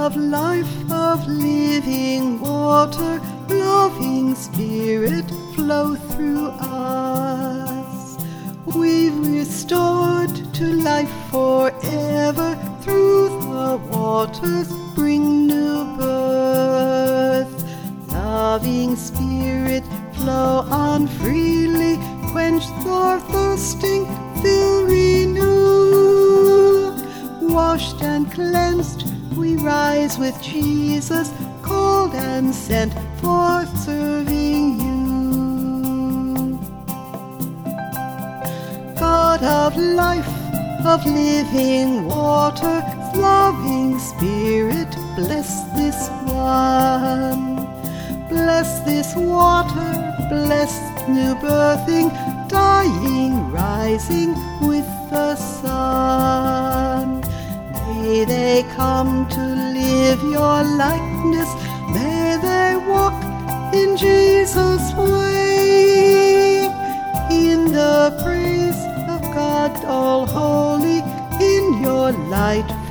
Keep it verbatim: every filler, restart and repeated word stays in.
of life, of living water, loving Spirit, flow through us. We've restored to life forever, through the waters bring new birth. Loving Spirit, flow on freely, quench our thirsting, fill, renew. Washed and cleansed, we rise with Jesus, called and sent forth serving you. God of life, of living water, loving Spirit, bless this one. Bless this water, bless new birthing, dying, rising with the sun. May they come to live your likeness, may they walk in Jesus' way, in the praise of God all holy, in your light